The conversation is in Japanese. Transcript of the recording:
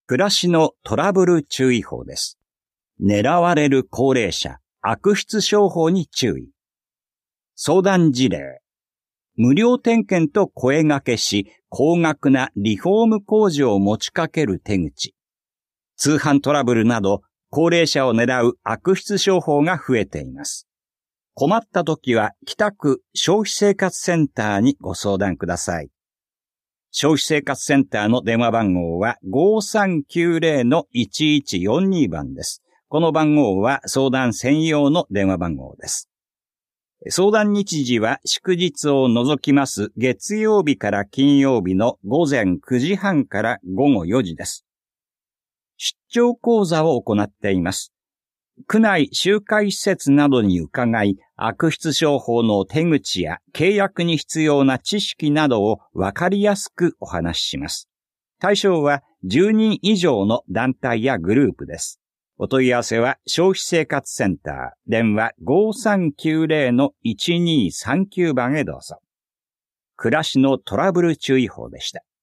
暮らしのトラブル注意報です。狙われる高齢者、悪質商法に注意。相談事例。無料点検と声掛けし、高額なリフォーム工事を持ちかける手口。通販トラブルなど、高齢者を狙う悪質商法が増えています。困った時は、北区消費生活センターにご相談ください。消費生活センターの電話番号は 5390-1142 番です。この番号は相談専用の電話番号です。相談日時は祝日を除きます月曜日から金曜日の午前9時半から午後4時です。出張講座を行っています。区内集会施設などに伺い、悪質商法の手口や契約に必要な知識などをわかりやすくお話しします。対象は10人以上の団体やグループです。お問い合わせは消費生活センター、電話 5390-1239 番へどうぞ。暮らしのトラブル注意報でした。